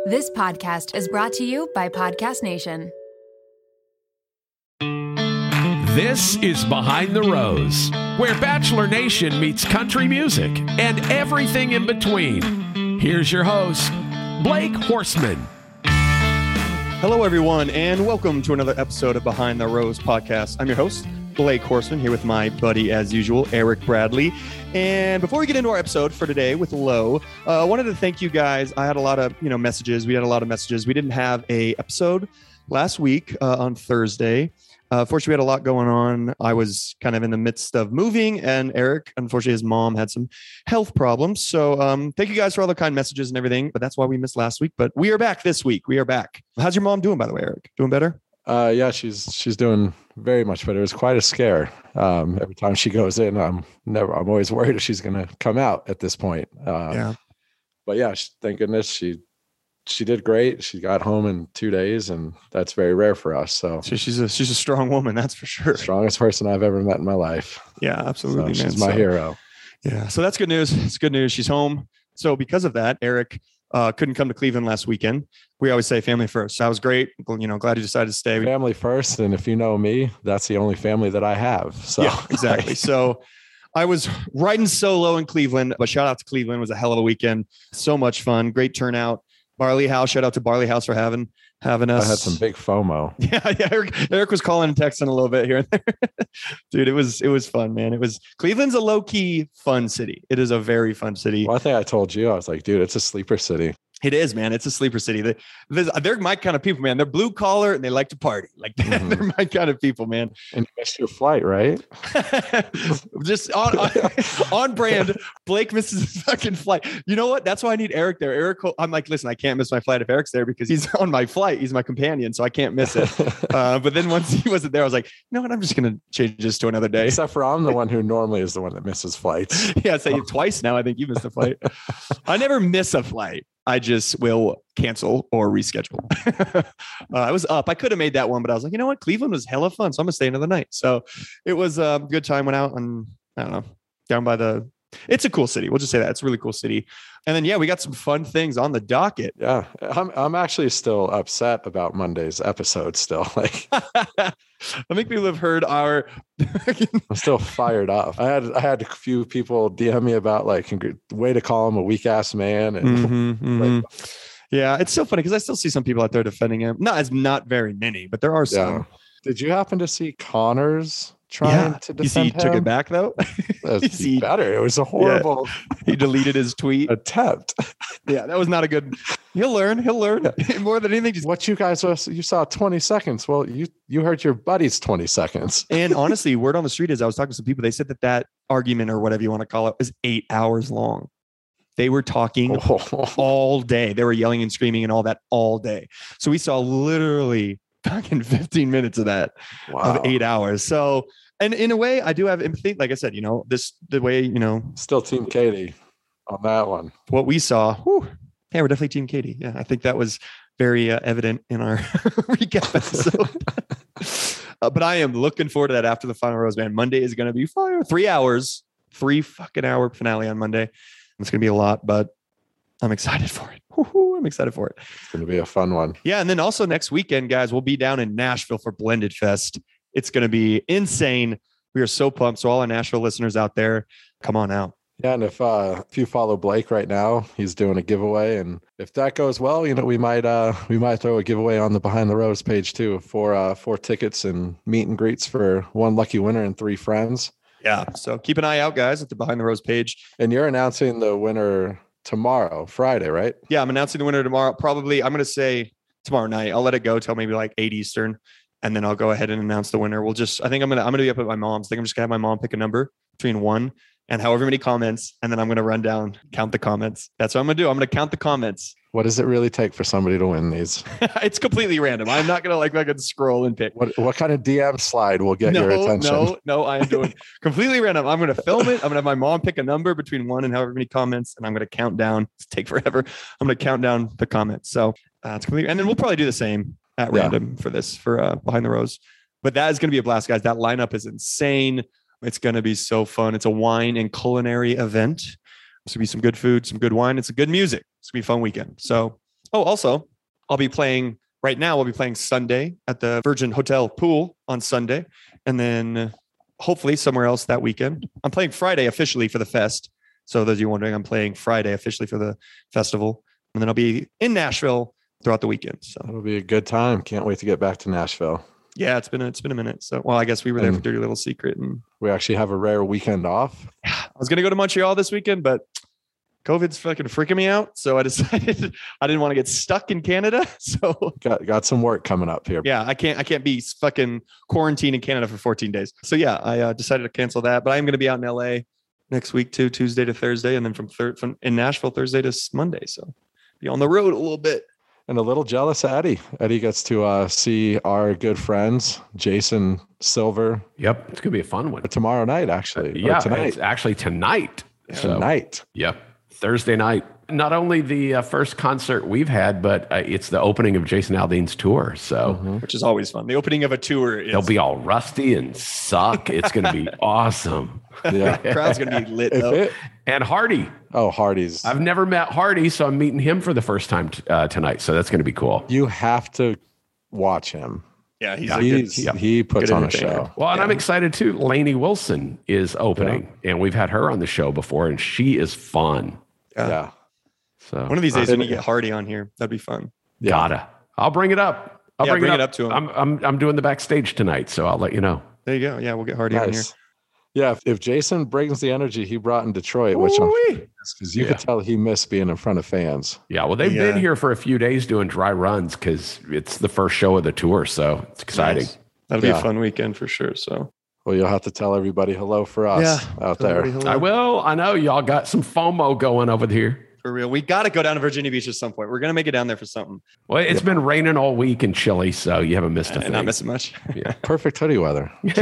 This podcast is brought to you by Podcast Nation. This is Behind the Rose, where Bachelor Nation meets country music and everything in between. Here's your host, Blake Horstman. Hello, everyone, and welcome to another episode of Behind the Rose podcast. I'm your host, Blake Horstman, here with my buddy, as usual, Eric Bradley. And before we get into our episode for today with Lo, I wanted to thank you guys. I had a lot of messages. We had a lot of messages. We didn't have a episode last week on Thursday. Fortunately, we had a lot going on. I was kind of in the midst of moving, and Eric, unfortunately, his mom had some health problems. So thank you guys for all the kind messages and everything. But that's why we missed last week. But we are back this week. We are back. How's your mom doing, by the way, Eric? Doing better? Yeah, she's doing very much better. It was quite a scare. Every time she goes in, I'm always worried if she's going to come out at this point. But yeah, thank goodness she did great. She got home in 2 days, and that's very rare for us. So she's a strong woman, that's for sure. Strongest person I've ever met in my life. Yeah, absolutely. So she's my hero. Yeah, so that's good news. It's good news. She's home. So because of that, Eric couldn't come to Cleveland last weekend. We always say family first. That was great. Glad you decided to stay. Family first, and if you know me, that's the only family that I have. So yeah, exactly. So I was riding solo in Cleveland, but shout out to Cleveland. It was a hell of a weekend. So much fun. Great turnout. Barley House. Shout out to Barley House for having us. I had some big FOMO. Yeah. Eric was calling and texting a little bit here and there. Dude, it was fun, man. Cleveland's a low key fun city. It is a very fun city. One thing I told you, I was like, dude, it's a sleeper city. It is, man. It's a sleeper city. They're my kind of people, man. They're blue collar and they like to party. Like they're my kind of people, man. And you missed your flight, right? Just on brand. Blake misses his fucking flight. You know what? That's why I need Eric there. Eric, I'm like, listen, I can't miss my flight if Eric's there because he's on my flight. He's my companion, so I can't miss it. But then once he wasn't there, I was like, you know what? I'm just going to change this to another day. Except for I'm the one who normally is the one that misses flights. Yeah, say twice now. I think you missed a flight. I never miss a flight. I just will cancel or reschedule. I was up. I could have made that one, but I was like, you know what? Cleveland was hella fun. So I'm going to stay another night. So it was a good time. Went out and I don't know, down by it's a cool city. We'll just say that. It's a really cool city. And then, yeah, we got some fun things on the docket. Yeah. I'm actually still upset about Monday's episode still. Like, I think people have heard our... I'm still fired up. I had a few people DM me about like, way to call him a weak ass man. And yeah, it's so funny because I still see some people out there defending him. Not very many, but there are some. Yeah. Did you happen to see Connors trying to defend him? He took it back though. That's better. It was a horrible. Yeah. He deleted his tweet attempt. Yeah, that was not a good. He'll learn. Yeah. More than anything. What you guys you saw 20 seconds. Well, you heard your buddy's 20 seconds. And honestly, word on the street is I was talking to some people. They said that argument or whatever you want to call it was 8 hours long. They were talking all day. They were yelling and screaming and all that all day. So we saw literally fucking 15 minutes of that of 8 hours. So, and in a way I do have empathy. Like I said, the way, still team Katie on that one. What we saw. Yeah, we're definitely team Katie. Yeah. I think that was very evident in our recap episode. But I am looking forward to that after the final rose, man. Monday is going to be fire. 3 hours, 3 fucking hour finale on Monday. It's going to be a lot, but I'm excited for it. I'm excited for it. It's going to be a fun one. Yeah. And then also next weekend, guys, we'll be down in Nashville for Blended Fest. It's going to be insane. We are so pumped. So all our Nashville listeners out there, come on out. Yeah. And if you follow Blake right now, he's doing a giveaway. And if that goes well, we might throw a giveaway on the Behind the Rose page too for 4 tickets and meet and greets for 1 lucky winner and 3 friends. Yeah. So keep an eye out, guys, at the Behind the Rose page. And you're announcing the winner tomorrow, Friday, right? Yeah, I'm announcing the winner tomorrow. Probably, I'm going to say tomorrow night. I'll let it go till maybe like 8 Eastern, and then I'll go ahead and announce the winner. I think I'm going to be up at my mom's. I think I'm just going to have my mom pick a number between 1 and however many comments, and then I'm going to run down, count the comments. That's what I'm going to do. I'm going to count the comments. What does it really take for somebody to win these? It's completely random. I'm not going to I could scroll and pick. What kind of DM slide will get your attention? No, I am doing completely random. I'm going to film it. I'm going to have my mom pick a number between 1 and however many comments, and I'm going to count down. It's take forever. I'm going to count down the comments. So it's completely, and then we'll probably do the same at random for this, for Behind the Rose. But that is going to be a blast, guys. That lineup is insane. It's going to be so fun. It's a wine and culinary event. It's going to be some good food, some good wine, and some good music. It's going to be a fun weekend. So Also, I'll be playing right now. We'll be playing Sunday at the Virgin Hotel pool on Sunday. And then hopefully somewhere else that weekend. I'm playing Friday officially for the fest. So those of you wondering, I'm playing Friday officially for the festival. And then I'll be in Nashville throughout the weekend. So it'll be a good time. Can't wait to get back to Nashville. Yeah, it's been a minute. So, well, I guess we were there for Dirty Little Secret, and we actually have a rare weekend off. I was going to go to Montreal this weekend, but COVID's fucking freaking me out. So I decided I didn't want to get stuck in Canada. So got some work coming up here. Yeah, I can't be fucking quarantined in Canada for 14 days. So yeah, I decided to cancel that, but I'm going to be out in LA next week too, Tuesday to Thursday. And then from in Nashville, Thursday to Monday. So be on the road a little bit. And a little jealous of Eddie. Eddie gets to see our good friends, Jason Silver. Yep. It's going to be a fun one. Tomorrow night, actually. Yeah, tonight. It's actually tonight. Tonight. Yep. Thursday night. Not only the first concert we've had, but it's the opening of Jason Aldean's tour. So, which is always fun. The opening of a tour they'll be all rusty and suck. It's going to be awesome. Yeah, crowd's going to be lit up. And Hardy. Oh, Hardy's. I've never met Hardy, so I'm meeting him for the first time tonight. So that's going to be cool. You have to watch him. Yeah, he puts on a show. Well, and I'm excited too. Lainey Wilson is opening, and we've had her on the show before, and she is fun. Yeah. So one of these days when you get Hardy on here, that'd be fun. Yeah. Gotta. I'll bring it up. I'll bring it up to him. I'm doing the backstage tonight, so I'll let you know. There you go. Yeah, we'll get Hardy on here. Yeah, if Jason brings the energy he brought in Detroit, which I'm because you could tell he missed being in front of fans. Yeah, well, they've been here for a few days doing dry runs because it's the first show of the tour, so it's exciting. Nice. That'll be a fun weekend for sure. So, well, you'll have to tell everybody hello for us out there. I will. I know y'all got some FOMO going over here. For real. We got to go down to Virginia Beach at some point. We're going to make it down there for something. Well, it's been raining all week and chilly, so you haven't missed a thing. Not missing much. Yeah. Perfect hoodie weather. Touche.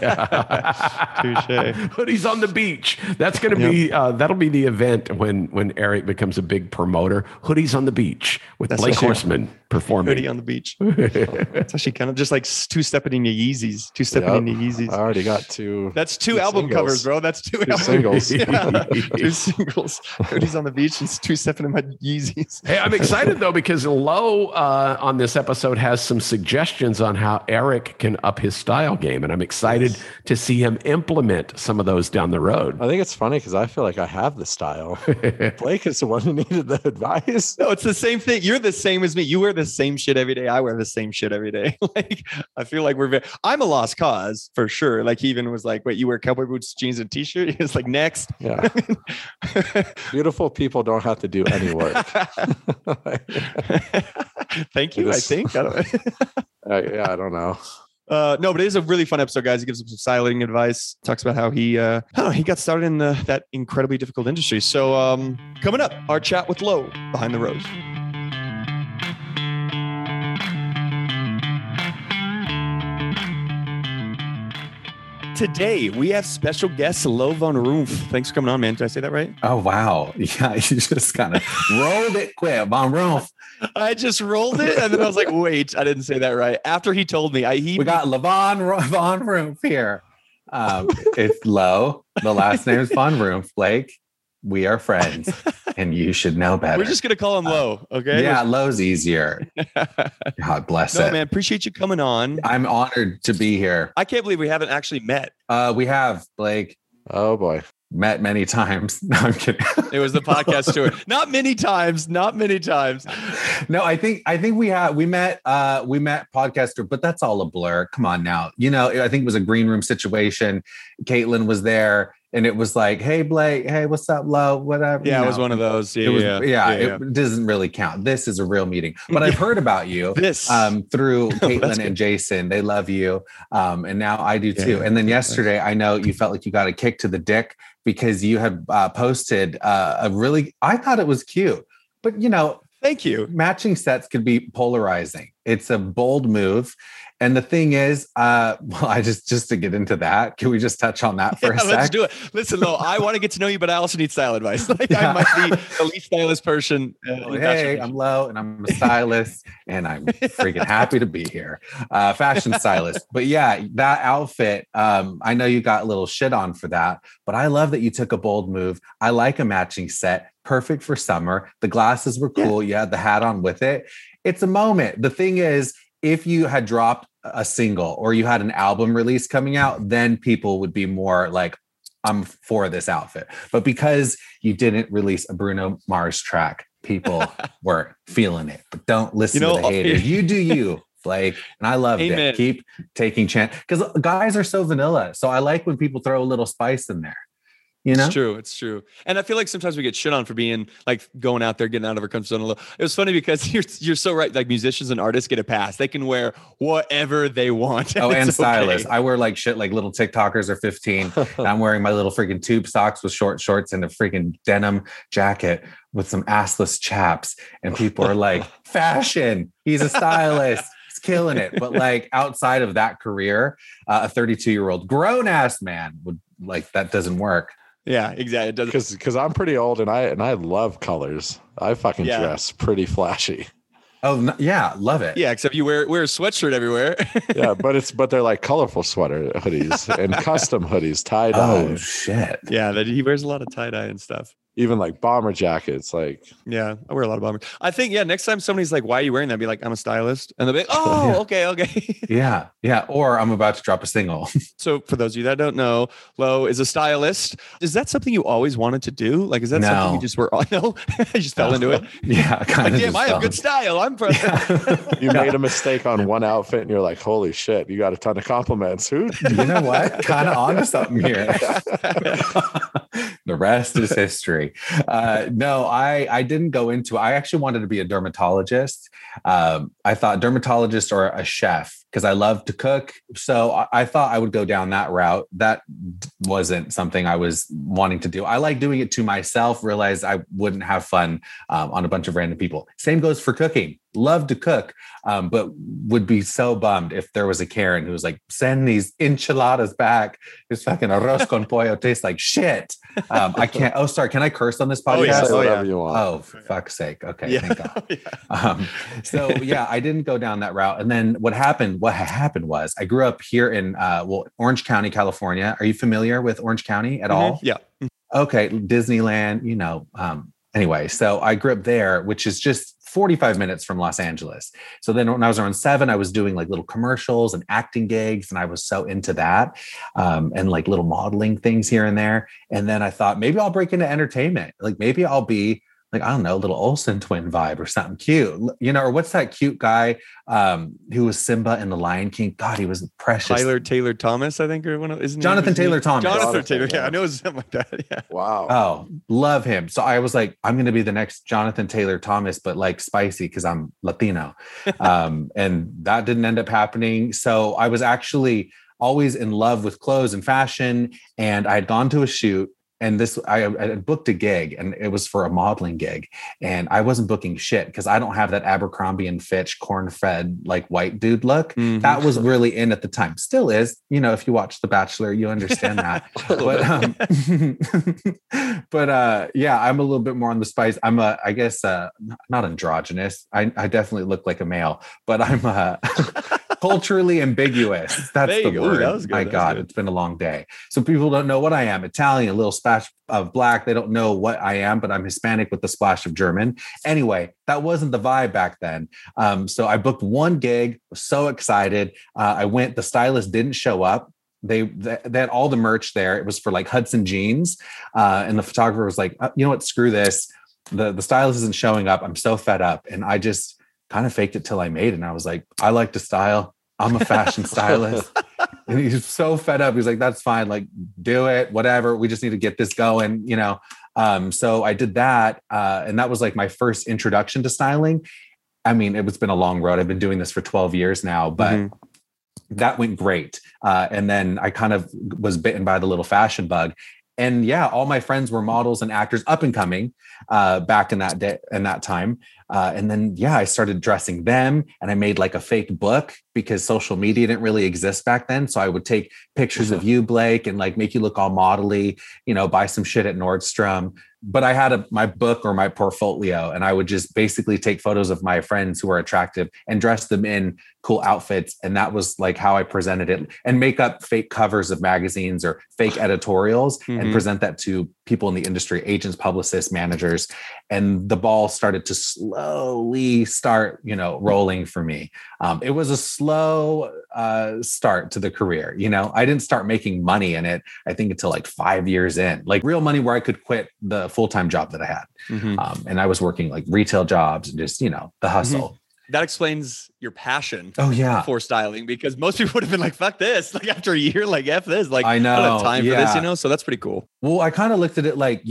Hoodies on the beach. That's going to be, that'll be the event when Eric becomes a big promoter. Hoodies on the beach with Blake Horseman performing. Hoodie on the beach. It's actually kind of just like two-stepping into Yeezys. Two-stepping into Yeezys. I already got two. That's two album singles. Covers, bro. That's two singles. Two singles. Hoodies on the beach and two-stepping in my Yeezys. Hey, I'm excited though because Lo on this episode has some suggestions on how Eric can up his style game, and I'm excited to see him implement some of those down the road. I think it's funny because I feel like I have the style. Blake is the one who needed the advice. No, it's the same thing. You're the same as me. You wear the same shit every day. I wear the same shit every day. Like I feel like I'm a lost cause for sure. Like he even was like, wait, you wear cowboy boots, jeans, and t-shirt? He was like, next. Yeah. Beautiful people don't have to do any work. Thank you. I think. I don't know. No, but it is a really fun episode, guys. He gives him some styling advice. Talks about how he got started in that incredibly difficult industry. So coming up, our chat with Lo behind the rose. Today, we have special guest Lo Van Roof. Thanks for coming on, man. Did I say that right? Oh, wow. Yeah, you just kind of rolled it quick. Van Roof. I just rolled it, and then I was like, wait, I didn't say that right. After he told me. We got Van Roof here. It's Lo. The last name is Van Roof. Blake, we are friends, and you should know better. We're just going to call him Lo, okay? Yeah, Lo's easier. God bless it. No, man, appreciate you coming on. I'm honored to be here. I can't believe we haven't actually met. We have, Blake. Oh, boy. Met many times. No, I'm kidding. It was the podcast tour. Not many times. No, I think we met podcaster, but that's all a blur. Come on now. I think it was a green room situation. Caitlin was there and it was like, hey, Blake, hey, what's up, Lo? Whatever. Yeah, it was one of those. It doesn't really count. This is a real meeting. But I've heard about you through Caitlin and Jason. They love you. And now I do too. And then yesterday, I know you felt like you got a kick to the dick because you had posted I thought it was cute, but thank you. Matching sets could be polarizing. It's a bold move. And the thing is, just to get into that, can we just touch on that for a sec? Let's do it. Listen, Lo, I want to get to know you, but I also need style advice. I might be the least stylist person. Hey, I'm Lo, and I'm a stylist, and I'm freaking happy to be here. Fashion stylist. But yeah, that outfit, I know you got a little shit on for that, but I love that you took a bold move. I like a matching set. perfect for summer. The glasses were cool. You had the hat on with it. It's a moment. The thing is, if you had dropped a single or you had an album release coming out, then people would be more like, I'm for this outfit. But because you didn't release a Bruno Mars track, people were feeling it. But don't listen to the haters. You do you, Blake. And I loved it. Keep taking chance. Because guys are so vanilla. So I like when people throw a little spice in there. You know? It's true. And I feel like sometimes we get shit on for being like going out there, getting out of our comfort zone a little. It was funny because you're so right. Like musicians and artists get a pass. They can wear whatever they want. And stylists. Okay. I wear like shit like little TikTokers are 15. And I'm wearing my little freaking tube socks with short shorts and a freaking denim jacket with some assless chaps. And people are like, fashion. He's a stylist. He's killing it. But like outside of that career, a 32-year-old grown ass man would like, that doesn't work. Yeah, exactly. It doesn't because I'm pretty old and I love colors. I fucking dress pretty flashy. Oh yeah, love it. Yeah, except you wear a sweatshirt everywhere. Yeah, but they're like colorful sweater hoodies and custom hoodies, tie dye. Oh shit. Yeah, he wears a lot of tie dye and stuff. Even like bomber jackets, like I wear a lot of bombers. I think next time somebody's like, "Why are you wearing that?" Be like, "I'm a stylist," and they'll be like, "Oh, okay." Yeah. Or I'm about to drop a single. So for those of you that don't know, Lo is a stylist. Is that something you always wanted to do? Like, is that something you just were? No, I just fell into it. Yeah, kind of. Damn, I have good style. I'm from. You made a mistake on one outfit, and you're like, "Holy shit!" You got a ton of compliments. Who? You know what? Kind of onto something here. The rest is history. No, I didn't go into it. I actually wanted to be a dermatologist. I thought dermatologist or a chef because I love to cook. So I thought I would go down that route. That wasn't something I was wanting to do. I like doing it to myself, realized I wouldn't have fun on a bunch of random people. Same goes for cooking. Love to cook, but would be so bummed if there was a Karen who was like, send these enchiladas back. This fucking arroz con pollo tastes like shit. I can't. Oh, sorry. Can I curse on this podcast? Whatever you want. Oh, for fuck's sake. Okay. Thank God. So I didn't go down that route. And then what happened was I grew up here in, Orange County, California. Are you familiar with Orange County at all? Yeah. Okay. Disneyland, anyway, so I grew up there, which is just 45 minutes from Los Angeles. So then when I was around 7, I was doing like little commercials and acting gigs. And I was so into that and like little modeling things here and there. And then I thought maybe I'll break into entertainment. Like maybe I'll be like, I don't know, little Olsen twin vibe or something cute, or what's that cute guy who was Simba in The Lion King? God, he was precious. Tyler Taylor Thomas, I think, or one of Jonathan Taylor Thomas. Jonathan Taylor. Yeah, I know it was something like that. Yeah. Wow. Oh, love him. So I was like, I'm going to be the next Jonathan Taylor Thomas, but like spicy because I'm Latino. And that didn't end up happening. So I was actually always in love with clothes and fashion. And I had gone to a shoot. And I booked a gig and it was for a modeling gig. And I wasn't booking shit because I don't have that Abercrombie and Fitch corn-fed like white dude look. Mm-hmm. That was really in at the time. Still is. If you watch The Bachelor, you understand that. But I'm a little bit more on the spice. I'm I guess not androgynous. I definitely look like a male, but I'm culturally ambiguous. That's the word. That was good. My God, it's been a long day. So people don't know what I am. Italian, a little splash of black. They don't know what I am, but I'm Hispanic with a splash of German. Anyway, that wasn't the vibe back then. So I booked one gig, was so excited. I went, the stylist didn't show up. They had all the merch there. It was for like Hudson jeans. And the photographer was like, you know what, screw this. The stylist isn't showing up. I'm so fed up. And I just kind of faked it till I made it. And I was like, I like to style. I'm a fashion stylist. And he's so fed up. He's like, that's fine. Like, do it, whatever. We just need to get this going, So I did that. And that was like my first introduction to styling. I mean, it's been a long road. I've been doing this for 12 years now, but that went great. And then I kind of was bitten by the little fashion bug. And all my friends were models and actors up and coming back in that day and that time. And then, I started dressing them and I made like a fake book because social media didn't really exist back then. So I would take pictures of you, Blake, and like make you look all modelly, buy some shit at Nordstrom, but I had my book or my portfolio, and I would just basically take photos of my friends who are attractive and dress them in cool outfits. And that was like how I presented it, and make up fake covers of magazines or fake editorials and present that to people in the industry, agents, publicists, managers. And the ball started to slowly start, rolling for me. It was a slow start to the career. I didn't start making money in it, I think, until like 5 years in, like real money where I could quit the full-time job that I had. And I was working like retail jobs and just, the hustle. That explains your passion for styling, because most people would have been like, fuck this. Like after a year, like F this, like I know. I don't have time for this, so that's pretty cool. Well, I kind of looked at it like,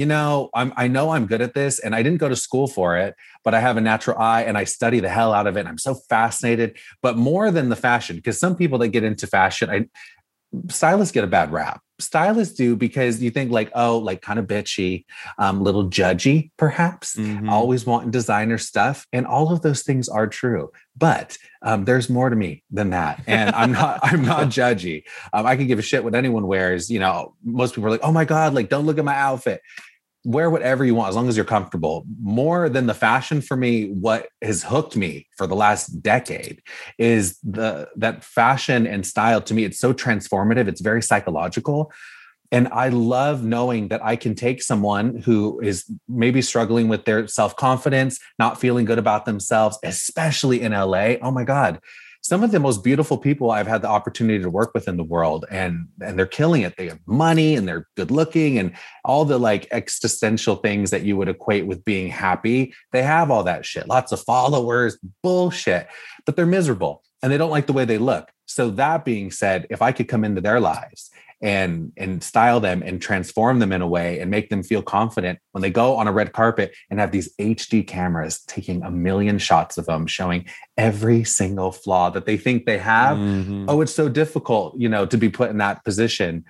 I know I'm good at this, and I didn't go to school for it, but I have a natural eye and I study the hell out of it. And I'm so fascinated, but more than the fashion, because some people that get into fashion, stylists get a bad rap. Stylists do, because you think like, oh, like kind of bitchy, little judgy, perhaps, always wanting designer stuff. And all of those things are true, but there's more to me than that. And I'm not judgy. I can give a shit what anyone wears. Most people are like, oh my God, like, don't look at my outfit. Wear whatever you want, as long as you're comfortable. More than the fashion for me, what has hooked me for the last decade is that fashion and style. To me, it's so transformative. It's very psychological. And I love knowing that I can take someone who is maybe struggling with their self-confidence, not feeling good about themselves, especially in LA. Oh my God. Some of the most beautiful people I've had the opportunity to work with in the world, and they're killing it. They have money and they're good looking and all the like existential things that you would equate with being happy. They have all that shit, lots of followers, bullshit, but they're miserable and they don't like the way they look. So that being said, if I could come into their lives and style them and transform them in a way and make them feel confident when they go on a red carpet and have these HD cameras taking 1 million shots of them, showing every single flaw that they think they have. Oh, it's so difficult, to be put in that position.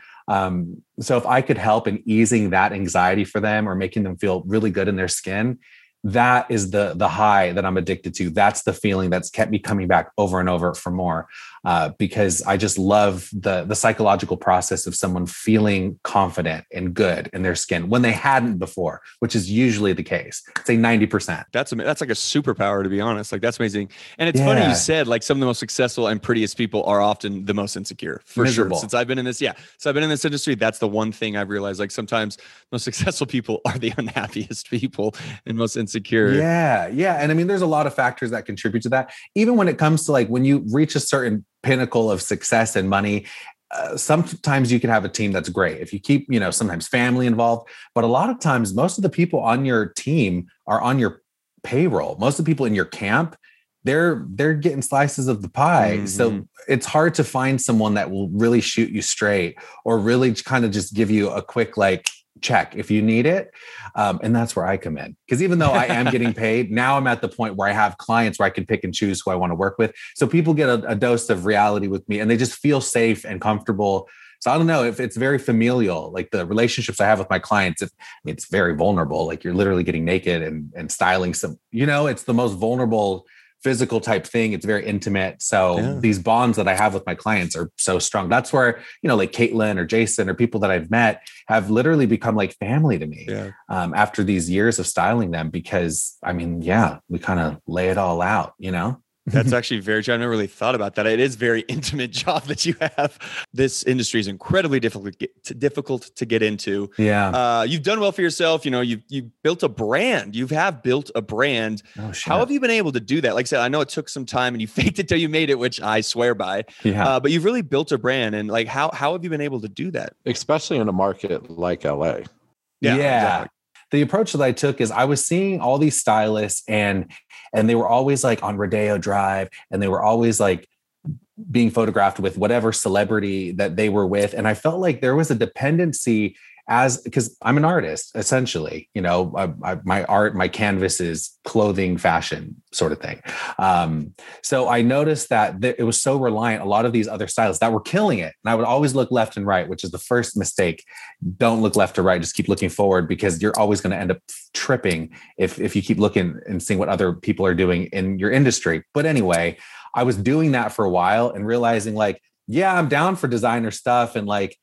So if I could help in easing that anxiety for them or making them feel really good in their skin, that is the high that I'm addicted to. That's the feeling that's kept me coming back over and over for more, because I just love the psychological process of someone feeling confident and good in their skin when they hadn't before, which is usually the case. Say 90%. That's like a superpower, to be honest. Like, that's amazing. And it's funny you said, like, some of the most successful and prettiest people are often the most insecure, for miserable. Sure. Since I've been in this, so I've been in this industry, that's the one thing I've realized. Like, sometimes most successful people are the unhappiest people and most insecure. Yeah. And I mean, there's a lot of factors that contribute to that. Even when it comes to like, when you reach a certain pinnacle of success and money, sometimes you can have a team that's great. If you keep, sometimes family involved, but a lot of times, most of the people on your team are on your payroll. Most of the people in your camp, they're getting slices of the pie. So it's hard to find someone that will really shoot you straight or really kind of just give you a quick, like, check if you need it. And that's where I come in. Because even though I am getting paid, now I'm at the point where I have clients where I can pick and choose who I want to work with. So people get a dose of reality with me and they just feel safe and comfortable. So I don't know if it's very familial, like the relationships I have with my clients, it's very vulnerable. Like, you're literally getting naked and styling some, it's the most vulnerable physical type thing. It's very intimate. So these bonds that I have with my clients are so strong. That's where, like Caitlin or Jason or people that I've met have literally become like family to me after these years of styling them, because I mean, we kind of lay it all out, That's actually very true. I never really thought about that. It is a very intimate job that you have. This industry is incredibly difficult to get into. Yeah. You've done well for yourself. You've built a brand. You have built a brand. Oh, shit. How have you been able to do that? Like I said, I know it took some time and you faked it till you made it, which I swear by. Yeah. But you've really built a brand. And like, how have you been able to do that? Especially in a market like LA. Yeah. Exactly. The approach that I took is I was seeing all these stylists and they were always like on Rodeo Drive, and they were always like being photographed with whatever celebrity that they were with. And I felt like there was a dependency because I'm an artist, essentially, my art, my canvas is clothing, fashion sort of thing. So I noticed that it was so reliant, a lot of these other stylists that were killing it. And I would always look left and right, which is the first mistake. Don't look left or right. Just keep looking forward, because you're always going to end up tripping if you keep looking and seeing what other people are doing in your industry. But anyway, I was doing that for a while and realizing like, I'm down for designer stuff. And like,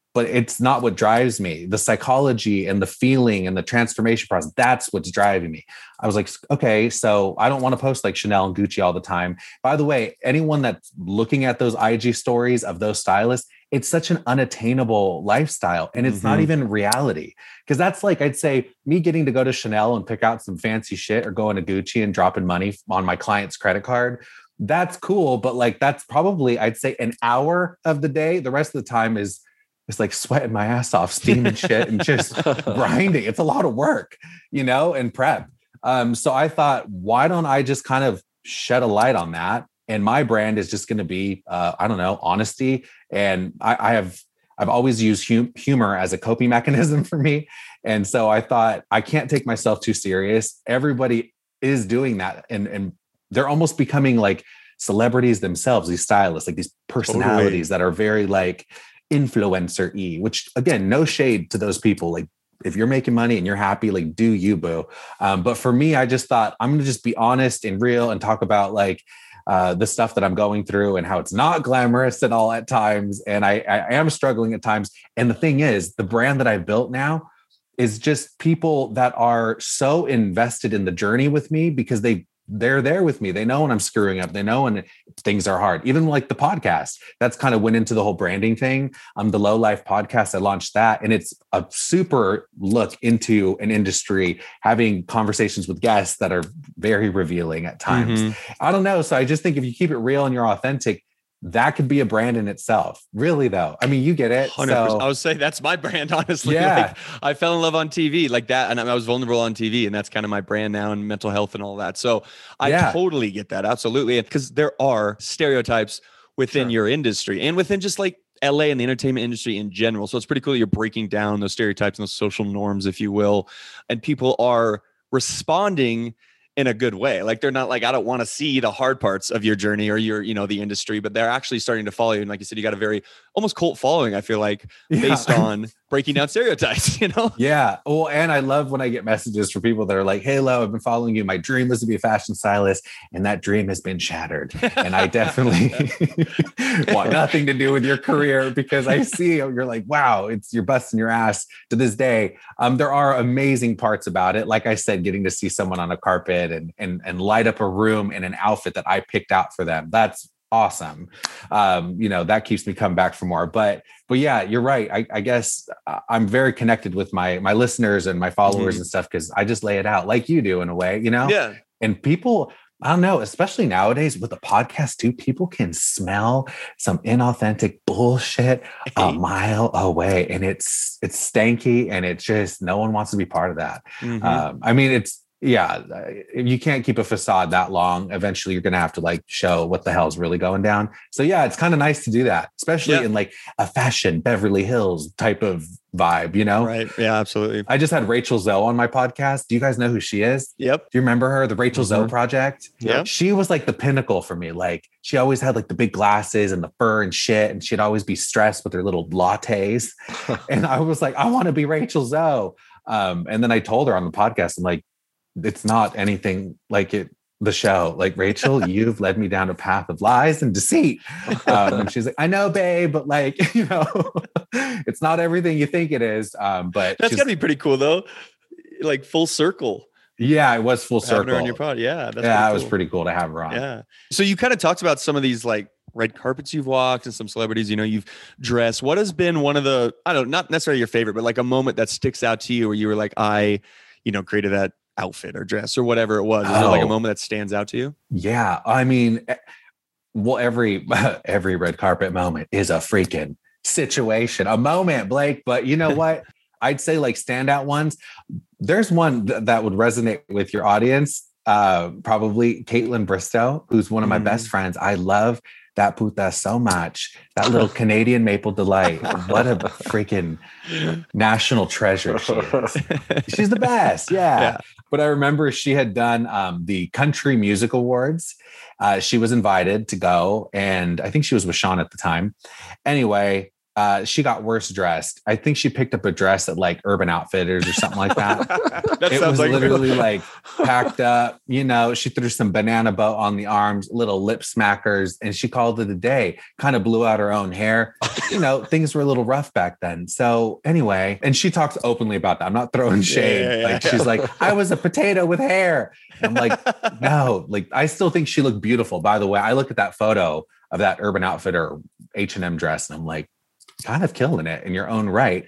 but it's not what drives me. The psychology and the feeling and the transformation process, that's what's driving me. I was like, okay, so I don't want to post like Chanel and Gucci all the time. By the way, anyone that's looking at those IG stories of those stylists, it's such an unattainable lifestyle and it's not even reality. Because that's like, I'd say me getting to go to Chanel and pick out some fancy shit or going to Gucci and dropping money on my client's credit card. That's cool. But like, that's probably, I'd say an hour of the day. The rest of the time is like sweating my ass off, steaming shit and just grinding. It's a lot of work, and prep. So I thought, why don't I just kind of shed a light on that? And my brand is just going to be, honesty. And I've always used humor as a coping mechanism for me. And so I thought, I can't take myself too serious. Everybody is doing that. And they're almost becoming like celebrities themselves, these stylists, like these personalities that are very like influencer-y, which again, no shade to those people. Like if you're making money and you're happy, like do you, boo. But for me, I just thought I'm going to just be honest and real and talk about like the stuff that I'm going through and how it's not glamorous at all at times. And I am struggling at times. And the thing is, the brand that I've built now is just people that are so invested in the journey with me because they're there with me. They know when I'm screwing up. They know when things are hard. Even like the podcast, that's kind of went into the whole branding thing. The Low Life podcast, I launched that. And it's a super look into an industry, having conversations with guests that are very revealing at times. I don't know. So I just think if you keep it real and you're authentic, that could be a brand in itself. Really, though. I mean, you get it. 100%. So, I would say that's my brand, honestly. Yeah. Like, I fell in love on TV like that. And I was vulnerable on TV. And that's kind of my brand now, and mental health and all that. So I totally get that. Absolutely. Because there are stereotypes within your industry and within just like LA and the entertainment industry in general. So it's pretty cool that you're breaking down those stereotypes and those social norms, if you will. And people are responding in a good way. Like they're not like, I don't want to see the hard parts of your journey or your, the industry, but they're actually starting to follow you. And like you said, you got a very almost cult following, I feel like, based on breaking down stereotypes, Yeah. Well, and I love when I get messages from people that are like, hey, Lo, I've been following you. My dream was to be a fashion stylist and that dream has been shattered. And I definitely want nothing to do with your career because I see you're like, wow, you're busting your ass to this day. There are amazing parts about it. Like I said, getting to see someone on a carpet and light up a room in an outfit that I picked out for them. That's awesome. That keeps me coming back for more, but yeah, you're right. I guess I'm very connected with my listeners and my followers and stuff, because I just lay it out like you do in a way, Yeah. And people, I don't know, especially nowadays with a podcast too, people can smell some inauthentic bullshit a mile away, and it's stanky, and it's just, no one wants to be part of that. I mean, you can't keep a facade that long. Eventually you're going to have to like show what the hell is really going down. So yeah, it's kind of nice to do that, especially in like a fashion Beverly Hills type of vibe, Right. Yeah, absolutely. I just had Rachel Zoe on my podcast. Do you guys know who she is? Yep. Do you remember her? The Rachel Zoe Project? Yep. She was like the pinnacle for me. Like she always had like the big glasses and the fur and shit. And she'd always be stressed with her little lattes. And I was like, I want to be Rachel Zoe. And then I told her on the podcast, I'm like, it's not anything like the show. Like, Rachel, you've led me down a path of lies and deceit. And she's like, I know, babe, but like, it's not everything you think it is. But that's gotta be pretty cool though. Like full circle. Yeah, it was full circle. Her on your pod. Yeah. It was pretty cool to have her on. Yeah. So you kind of talked about some of these like red carpets you've walked and some celebrities, you've dressed. What has been one of the, not necessarily your favorite, but like a moment that sticks out to you where you were like, I, created that outfit or dress or whatever it was. Is there like a moment that stands out to you? Yeah. I mean, well, every red carpet moment is a freaking situation, a moment, Blake. But you know what? I'd say like standout ones. There's one that would resonate with your audience. Probably Caitlin Bristow, who's one of my best friends. I love that puta so much. That little Canadian maple delight. What a freaking national treasure she is. She's the best. Yeah. But I remember she had done the Country Music Awards. She was invited to go, and I think she was with Sean at the time. Anyway, She got worse dressed. I think she picked up a dress at like Urban Outfitters or something like that. It was like literally like packed up, you know, she threw some banana bow on the arms, little lip smackers, and she called it a day, kind of blew out her own hair. You know, things were a little rough back then. So anyway, and she talks openly about that. I'm not throwing shade. She's like, I was a potato with hair. And I'm like, no, like, I still think she looked beautiful. By the way, I look at that photo of that Urban Outfitter H&M dress and I'm like, kind of killing it in your own right.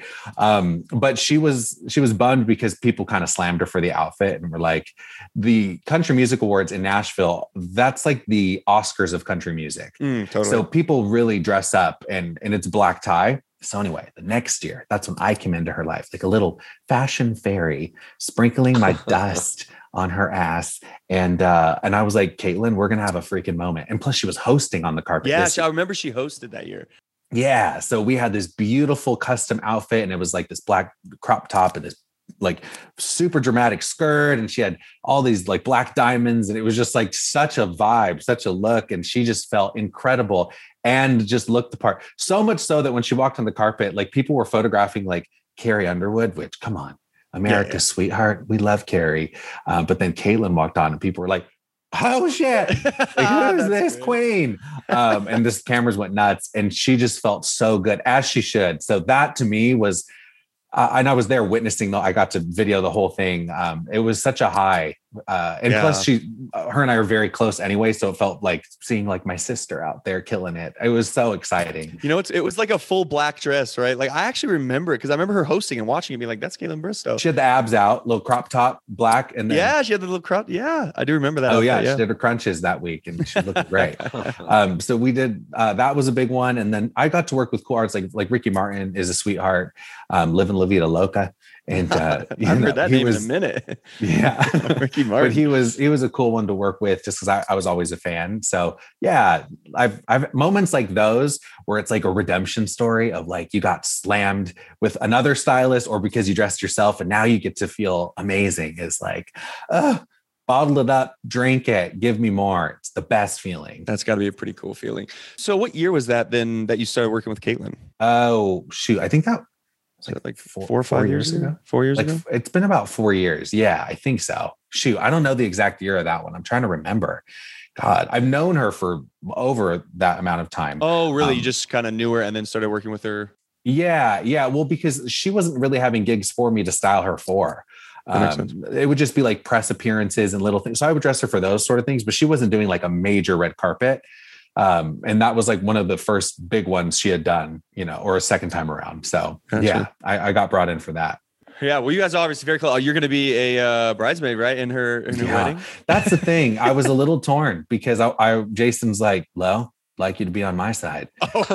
But she was bummed because people kind of slammed her for the outfit and were like, the Country Music Awards in Nashville, that's like the Oscars of country music. Totally. So people really dress up and it's black tie. So anyway, the next year, that's when I came into her life, like a little fashion fairy, sprinkling my dust on her ass. And I was like, Caitlin, we're going to have a freaking moment. And plus she was hosting on the carpet. Yeah, I remember she hosted that year. Yeah. So we had this beautiful custom outfit and it was like this black crop top and this like super dramatic skirt. And she had all these like black diamonds and it was just like such a vibe, such a look. And she just felt incredible and just looked the part. So much so that when she walked on the carpet, like people were photographing like Carrie Underwood, which come on, America's sweetheart. We love Carrie. But then Caitlin walked on and people were like, oh shit, like, who's this queen? And this cameras went nuts and she just felt so good, as she should. So that to me was, and I was there witnessing, I got to video the whole thing. It was such a high. Plus her and I are very close anyway. So it felt like seeing like my sister out there killing it. It was so exciting. You know, it was like a full black dress, right? Like I actually remember it because I remember her hosting and watching it being like, that's Caitlin Bristowe. She had the abs out, little crop top, black. And then, she had the little crop. Yeah, I do remember that. Oh yeah, she did her crunches that week and she looked great. So we did, that was a big one. And then I got to work with cool artists like Ricky Martin is a sweetheart, living La Vida Loca. And I haven't heard that name in a minute. Yeah. Ricky Martin. But he was a cool one to work with just because I was always a fan. So yeah, I've moments like those where it's like a redemption story of like you got slammed with another stylist or because you dressed yourself and now you get to feel amazing. Is like, bottle it up, drink it, give me more. It's the best feeling. That's got to be a pretty cool feeling. So what year was that then that you started working with Caitlin? Oh shoot, I think that like 4 or 5 years ago. 4 years ago. It's been about 4 years. Yeah, I think so. Shoot, I don't know the exact year of that one. I'm trying to remember. God, I've known her for over that amount of time. Oh, really? You just kind of knew her and then started working with her? Yeah. Well, because she wasn't really having gigs for me to style her for. It would just be like press appearances and little things. So I would dress her for those sort of things, but she wasn't doing like a major red carpet. And that was like one of the first big ones she had done, you know, or a second time around. So yeah, I got brought in for that. Yeah. Well, you guys are obviously very close. Oh, you're going to be a bridesmaid, right? In her wedding. That's the thing. I was a little torn because Jason's like, Lo, like you to be on my side.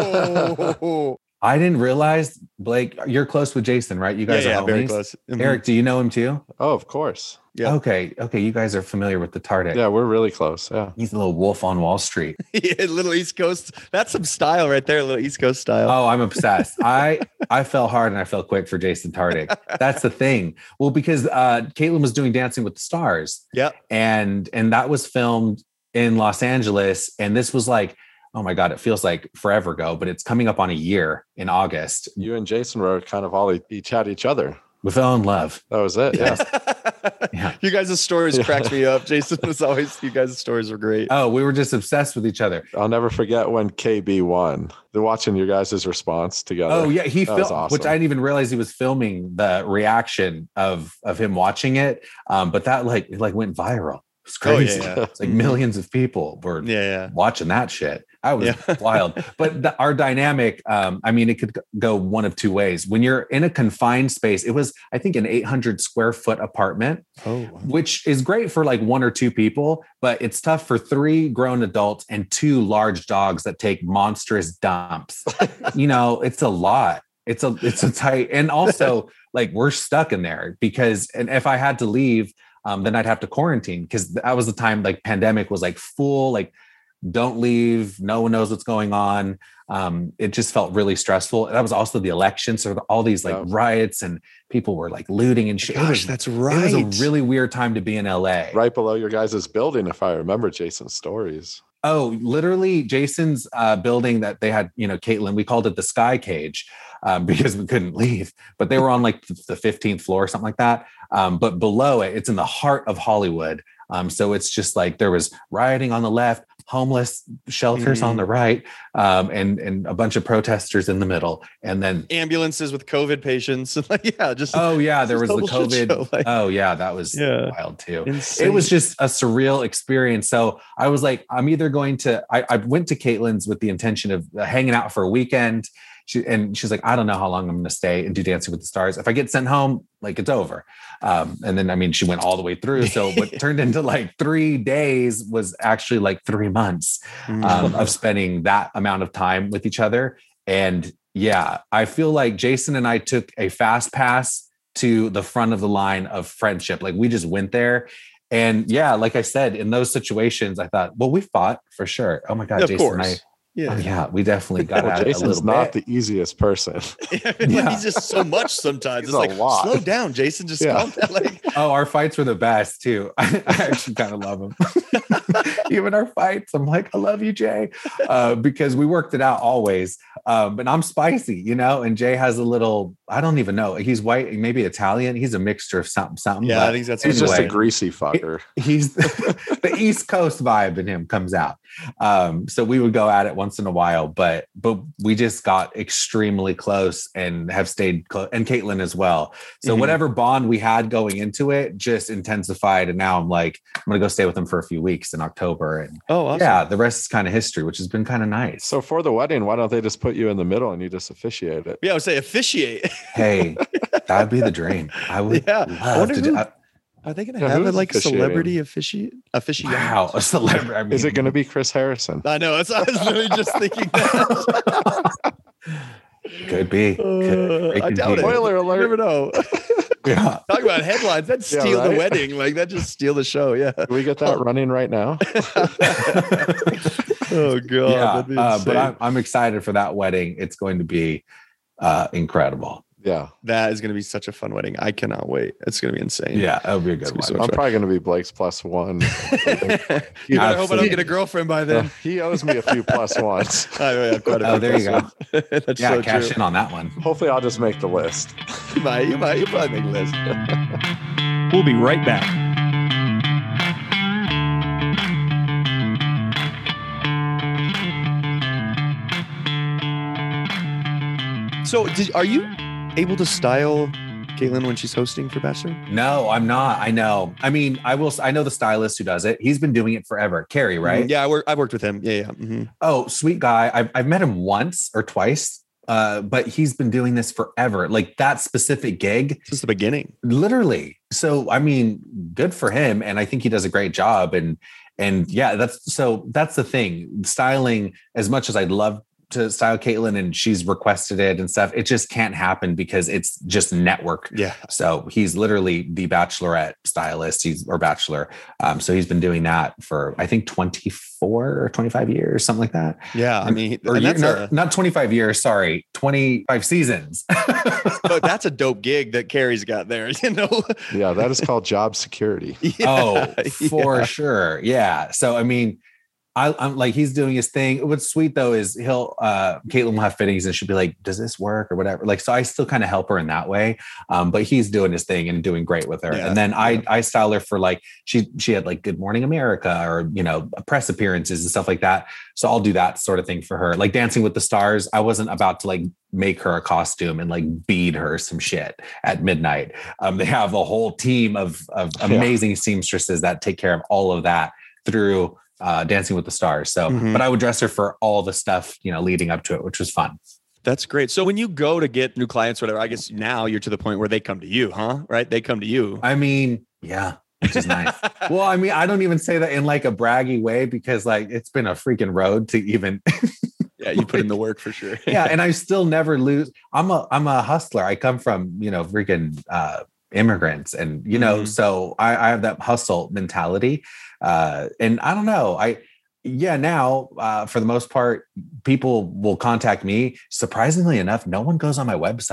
Oh. I didn't realize, Blake, you're close with Jason, right? You guys are homies? Very close. Mm-hmm. Eric, do you know him too? Oh, of course. Yeah. Okay. You guys are familiar with the Tardic. Yeah, we're really close. Yeah. He's a little wolf on Wall Street. Yeah, little East Coast. That's some style right there. A little East Coast style. Oh, I'm obsessed. I fell hard and I fell quick for Jason Tardic. That's the thing. Well, because Caitlin was doing Dancing with the Stars. Yeah. And that was filmed in Los Angeles. And this was like, oh my God, it feels like forever ago, but it's coming up on a year in August. You and Jason were kind of all each had each other. We fell in love. That was it. Yeah. Yeah. You guys' stories cracked me up. Jason was always, you guys' stories were great. Oh, we were just obsessed with each other. I'll never forget when KB won. Watching your guys' response together. Oh yeah. He filmed, awesome. Which I didn't even realize he was filming the reaction of him watching it. But that like went viral. It's crazy. Oh, yeah. It's like millions of people were watching that shit. I was wild. But our dynamic, I mean, it could go one of two ways. When you're in a confined space, it was, I think, an 800 square foot apartment, which is great for like one or two people, but it's tough for 3 grown adults and 2 large dogs that take monstrous dumps. You know, it's a lot. It's a tight, and also like we're stuck in there because, and if I had to leave, then I'd have to quarantine because that was the time like pandemic was like full, like don't leave. No one knows what's going on. It just felt really stressful. That was also the election. So all these like riots and people were like looting and shit. Gosh, that's right. It was a really weird time to be in LA. Right below your guys' building, if I remember Jason's stories. Oh, literally Jason's building that they had, Caitlin, we called it the Sky Cage because we couldn't leave, but they were on like the 15th floor or something like that. But below it, it's in the heart of Hollywood. So it's just like there was rioting on the left, homeless shelters on the right, and a bunch of protesters in the middle, and then ambulances with COVID patients. There was the COVID. That was wild too. Insane. It was just a surreal experience. So I was like, I'm either going to. I went to Caitlin's with the intention of hanging out for a weekend. She's like, I don't know how long I'm going to stay and do Dancing with the Stars. If I get sent home, like it's over. And then, she went all the way through. So what turned into like 3 days was actually like 3 months of spending that amount of time with each other. And yeah, I feel like Jason and I took a fast pass to the front of the line of friendship. Like we just went there. And yeah, like I said, in those situations, I thought, well, we fought for sure. Oh my God, Jason and I. Yeah, we definitely got at it a little bit. Jason's not the easiest person. He's just so much sometimes. It's like, slow down, Jason. Just calm down. Our fights were the best too. I actually kind of love them. Even our fights, I'm like, I love you, Jay, because we worked it out always. But I'm spicy, and Jay has a little, I don't even know. He's white, maybe Italian. He's a mixture of something. Yeah, I think that's he's just a greasy fucker. He's the East Coast vibe in him comes out. So we would go at it once in a while, but we just got extremely close and have stayed close, and Caitlin as well. So whatever bond we had going into it just intensified. And now I'm like, I'm going to go stay with him for a few weeks in October. And awesome. Yeah, the rest is kind of history, which has been kind of nice. So for the wedding, why don't they just put you in the middle and you just officiate it? Yeah, I would say officiate. Hey, that'd be the dream. I would love to do. Are they going to have a celebrity officiate? Wow, a celebrity. Is it going to be Chris Harrison? I know. I was literally just thinking that. Could be. I doubt it. Spoiler alert. You never know. Yeah. Talk about headlines. That'd steal the wedding. Like that just steal the show. Yeah. Can we get that running right now? Oh God. Yeah. But I'm excited for that wedding. It's going to be incredible. Yeah. That is going to be such a fun wedding. I cannot wait. It's going to be insane. Yeah, it'll be a good one. So I'm probably going to be Blake's +1. I hope I don't get a girlfriend by then. He owes me a few +1s. There you go. That's so cash in on that one. Hopefully I'll just make the list. You might. You'll probably make the list. We'll be right back. So are you able to style Caitlin when she's hosting for Bachelor? No, I'm not. I know. I mean, I know the stylist who does it. He's been doing it forever. Carrie, right? Yeah, I've worked with him. Yeah. Mm-hmm. Oh, sweet guy. I've met him once or twice, but he's been doing this forever. Like that specific gig. Since the beginning. Literally. So, I mean, good for him. And I think he does a great job. And yeah, that's the thing. Styling, as much as I'd love to style Caitlin and she's requested it and stuff, it just can't happen because it's just network. Yeah. So he's literally the Bachelorette stylist. Or Bachelor. So he's been doing that for I think 24 or 25 years, something like that. Yeah. I mean, not 25 years, sorry, 25 seasons. But that's a dope gig that Carrie's got there, Yeah, that is called job security. Yeah, for sure. Yeah. So I mean, I'm like, he's doing his thing. What's sweet though is Caitlin will have fittings and she'll be like, does this work or whatever? Like, so I still kind of help her in that way. But he's doing his thing and doing great with her. Yeah, and then I style her for like, she had like Good Morning America or, press appearances and stuff like that. So I'll do that sort of thing for her. Like Dancing with the Stars. I wasn't about to like make her a costume and like bead her some shit at midnight. They have a whole team of amazing seamstresses that take care of all of that through Dancing with the Stars. So, but I would dress her for all the stuff, leading up to it, which was fun. That's great. So when you go to get new clients, whatever, I guess now you're to the point where they come to you, huh? Right? They come to you. I mean, yeah, which is nice. Well, I mean, I don't even say that in like a braggy way because like it's been a freaking road to even. Yeah, you put in the work for sure. Yeah, and I still never lose. I'm a hustler. I come from freaking immigrants, and so I have that hustle mentality. And I don't know, now for the most part, people will contact me. Surprisingly enough, no one goes on my website.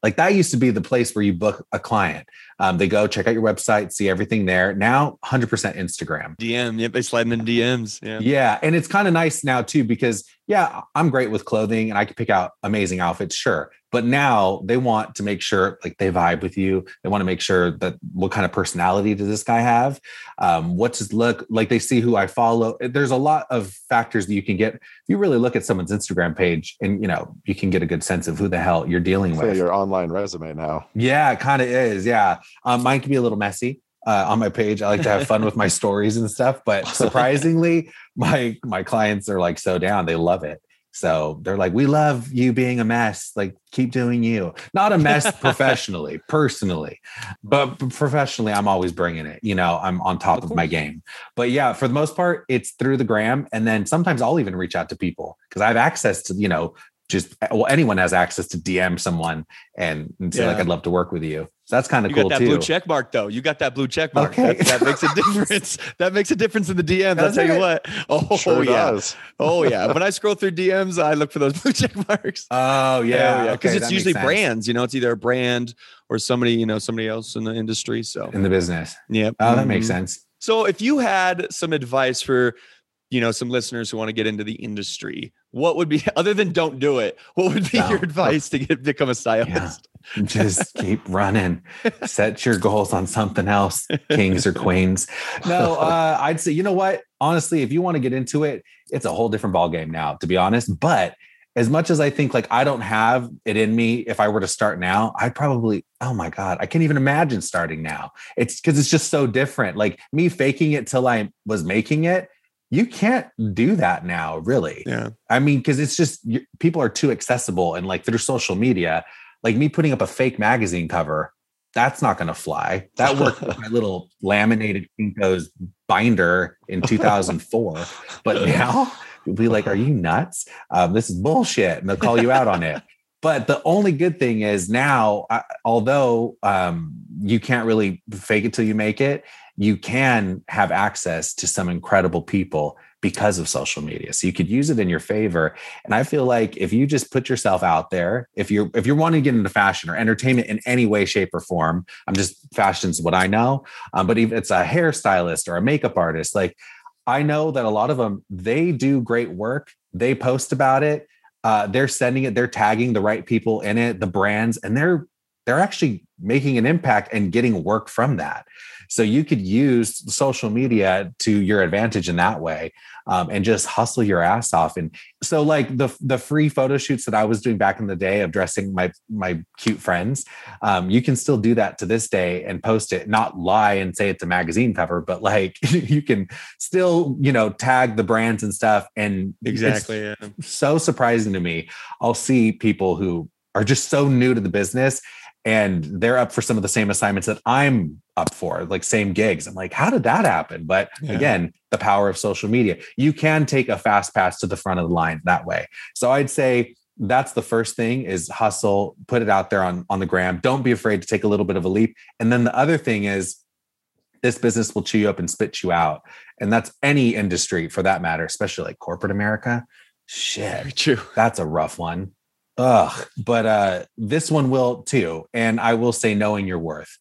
Like that used to be the place where you book a client. They go check out your website, see everything there. Now 100% Instagram. DM. Yep. They slide in DMs. Yeah. Yeah. And it's kind of nice now too, because I'm great with clothing and I can pick out amazing outfits. Sure. But now they want to make sure like they vibe with you. They want to make sure that what kind of personality does this guy have? What's his look? Like they see who I follow. There's a lot of factors that you can get. If you really look at someone's Instagram page and, you can get a good sense of who the hell you're dealing with. Your online resume now. Yeah, it kind of is. Yeah. Mine can be a little messy. On my page, I like to have fun with my stories and stuff, but surprisingly, my clients are like so down. They love it. So they're like, we love you being a mess. Like, keep doing you. Not a mess professionally, personally, but professionally, I'm always bringing it. I'm on top of my game. But yeah, for the most part, it's through the gram. And then sometimes I'll even reach out to people because I have access to, anyone has access to DM someone and say like, I'd love to work with you. So that's kind of cool too. You got that blue check mark though. You got that blue check mark. Okay. That makes a difference. That makes a difference in the DMs. I'll tell you what. Oh sure yeah. Does. Oh yeah. When I scroll through DMs, I look for those blue check marks. Oh yeah. Because it's usually brands, it's either a brand or somebody, somebody else in the industry. So in the business. Yep. Oh, that makes sense. So if you had some advice for, some listeners who want to get into the industry, what would be, other than don't do it, what would be your advice to become a stylist? Yeah. Just keep running, set your goals on something else, kings or queens. No, I'd say, you know what? Honestly, if you want to get into it, it's a whole different ballgame now, to be honest. But as much as I think like I don't have it in me, if I were to start now, I'd probably, oh my God, I can't even imagine starting now. It's because it's just so different. Like me faking it till I was making it. You can't do that now, really. Yeah. I mean, because it's just people are too accessible and like through social media, like me putting up a fake magazine cover, that's not going to fly. That worked with my little laminated Kinko's binder in 2004. But now you'll be like, are you nuts? This is bullshit. And they'll call you out on it. But the only good thing is now, although you can't really fake it till you make it, you can have access to some incredible people because of social media. So you could use it in your favor. And I feel like if you just put yourself out there, if you're wanting to get into fashion or entertainment in any way, shape, or form, fashion's what I know. But even it's a hairstylist or a makeup artist, like I know that a lot of them, they do great work. They post about it. They're sending it, they're tagging the right people in it, the brands, and they're actually making an impact and getting work from that. So you could use social media to your advantage in that way, and just hustle your ass off. And so like the free photo shoots that I was doing back in the day of dressing my cute friends, you can still do that to this day and post it, not lie and say it's a magazine cover, but like you can still, tag the brands and stuff. And exactly, so surprising to me. I'll see people who are just so new to the business and they're up for some of the same assignments that I'm up for, like same gigs. I'm like, how did that happen? But again, the power of social media. You can take a fast pass to the front of the line that way. So I'd say that's the first thing is hustle, put it out there on the gram. Don't be afraid to take a little bit of a leap. And then the other thing is this business will chew you up and spit you out. And that's any industry for that matter, especially like corporate America. Shit, very true. That's a rough one. Ugh, but this one will too. And I will say knowing your worth.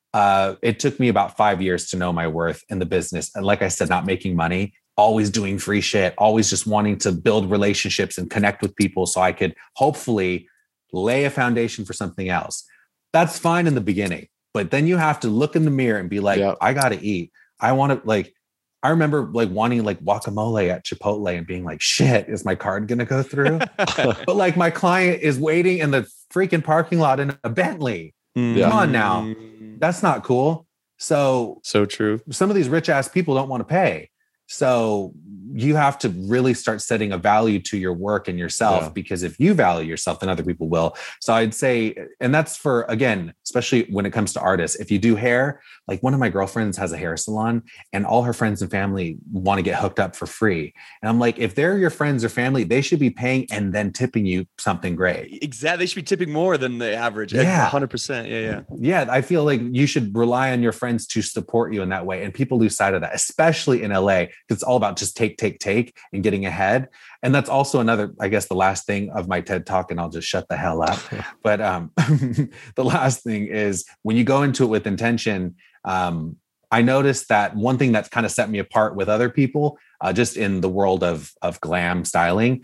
It took me about 5 years to know my worth in the business. And like I said, not making money, always doing free shit, always just wanting to build relationships and connect with people so I could hopefully lay a foundation for something else. That's fine in the beginning, but then you have to look in the mirror and be like, I got to eat. I want to I remember like wanting like guacamole at Chipotle and being like, shit, is my card going to go through? But like my client is waiting in the freaking parking lot in a Bentley. Come on now. That's not cool. So true. Some of these rich ass people don't want to pay. So you have to really start setting a value to your work and yourself, because if you value yourself, then other people will. So I'd say, and that's for, again, especially when it comes to artists, if you do hair, like one of my girlfriends has a hair salon and all her friends and family want to get hooked up for free. And I'm like, if they're your friends or family, they should be paying and then tipping you something great. Exactly. They should be tipping more than the average. Yeah. 100%. Yeah. I feel like you should rely on your friends to support you in that way. And people lose sight of that, especially in LA. It's all about just take and getting ahead. And that's also another, I guess, the last thing of my TED talk, and I'll just shut the hell up. But the last thing is when you go into it with intention, I noticed that one thing that's kind of set me apart with other people, just in the world of glam styling,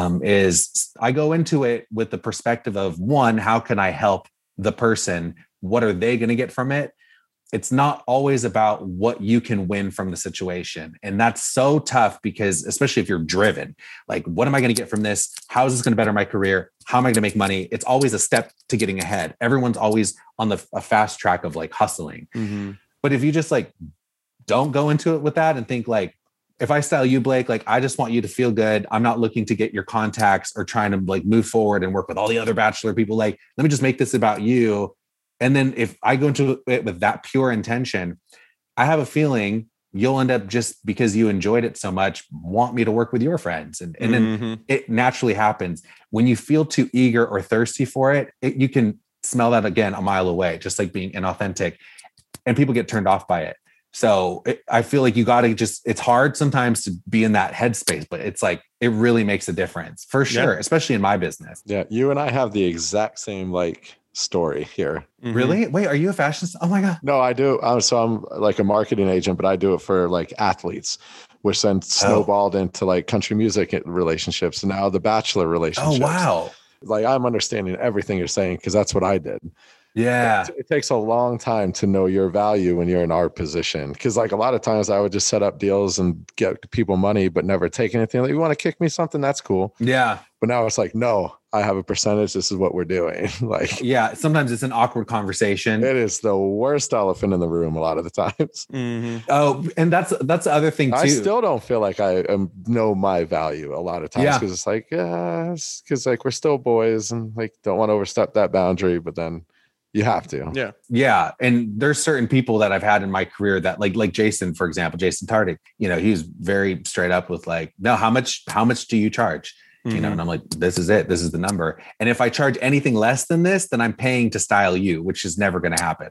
is I go into it with the perspective of, one, how can I help the person? What are they going to get from it? It's not always about what you can win from the situation. And that's so tough because, especially if you're driven, like, what am I going to get from this? How is this going to better my career? How am I going to make money? It's always a step to getting ahead. Everyone's always on a fast track of like hustling. Mm-hmm. But if you just like, don't go into it with that and think like, if I style you, Blake, like, I just want you to feel good. I'm not looking to get your contacts or trying to like move forward and work with all the other Bachelor people. Like, let me just make this about you. And then if I go into it with that pure intention, I have a feeling you'll end up, just because you enjoyed it so much, want me to work with your friends. And then it naturally happens. When you feel too eager or thirsty for it, you can smell that again a mile away, just like being inauthentic, and people get turned off by it. So I feel like you got to it's hard sometimes to be in that headspace, but it's like, it really makes a difference for sure, especially in my business. Yeah. You and I have the exact same like story here. Mm-hmm. Really? Wait, are you a fashion? Oh my God. No, I do. So I'm like a marketing agent, but I do it for like athletes, which then snowballed into like country music relationships. And now the Bachelor relationships. Oh, wow. Like, I'm understanding everything you're saying, because that's what I did. Yeah. It takes a long time to know your value when you're in our position. Because like a lot of times I would just set up deals and get people money, but never take anything. Like, you want to kick me something? That's cool. Yeah. But now it's like, no, I have a percentage. This is what we're doing. Like, yeah, sometimes it's an awkward conversation. It is the worst elephant in the room a lot of the times. Mm-hmm. Oh, and that's the other thing too. I still don't feel like I know my value a lot of times, because it's like, because like we're still boys and like don't want to overstep that boundary, but then you have to. Yeah. Yeah. And there's certain people that I've had in my career that like Jason, for example, Jason Tardik, he's very straight up with like, no, how much do you charge? Mm-hmm. And I'm like, this is it. This is the number. And if I charge anything less than this, then I'm paying to style you, which is never going to happen.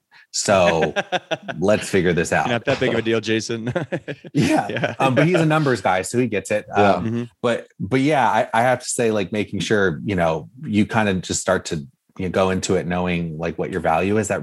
So let's figure this out. Not that big of a deal, Jason. Yeah. But he's a numbers guy, so he gets it. But yeah, I have to say, like, making sure, you kind of just start to go into it knowing like what your value is.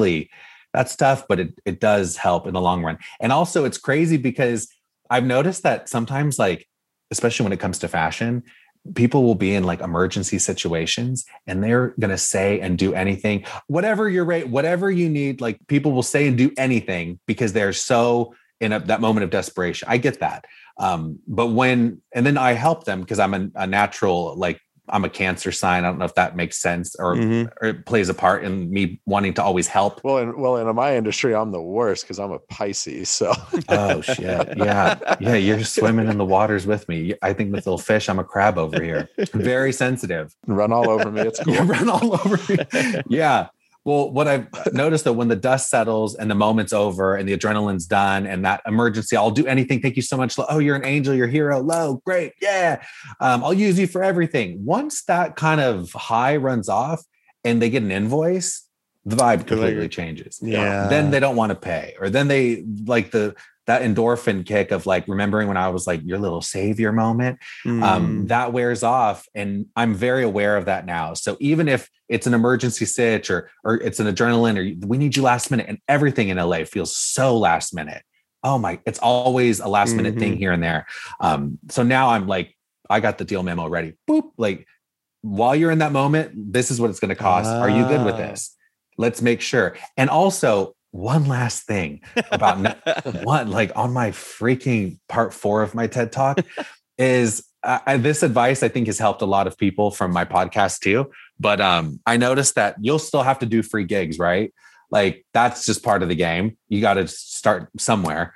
That's tough, but it does help in the long run. And also it's crazy because I've noticed that sometimes, like, especially when it comes to fashion, people will be in like emergency situations and they're going to say and do anything, whatever your rate, whatever you need. Like, people will say and do anything because they're so in that moment of desperation. I get that. But and then I help them because I'm a natural, like, I'm a Cancer sign. I don't know if that makes sense or it plays a part in me wanting to always help. Well, in my industry, I'm the worst because I'm a Pisces. So, oh shit, yeah, you're swimming in the waters with me. I think with little fish, I'm a crab over here. Very sensitive. Run all over me. It's cool. Run all over me. Yeah. Well, what I've noticed, though, when the dust settles and the moment's over and the adrenaline's done and that emergency, I'll do anything. Thank you so much. Oh, you're an angel. You're a hero. Lo, great. Yeah. I'll use you for everything. Once that kind of high runs off and they get an invoice, the vibe completely changes. Yeah. Then they don't want to pay, or then they like that endorphin kick of like remembering when I was like your little savior moment, that wears off. And I'm very aware of that now. So even if it's an emergency sitch or it's an adrenaline or we need you last minute, and everything in LA feels so last minute. Oh my, it's always a last minute thing here and there. So now I'm like, I got the deal memo ready. Boop. Like, while you're in that moment, this is what it's going to cost. Are you good with this? Let's make sure. And also, one last thing about like on my freaking part 4 of my TED Talk is this advice I think has helped a lot of people from my podcast too. But I noticed that you'll still have to do free gigs, right? Like, that's just part of the game. You got to start somewhere.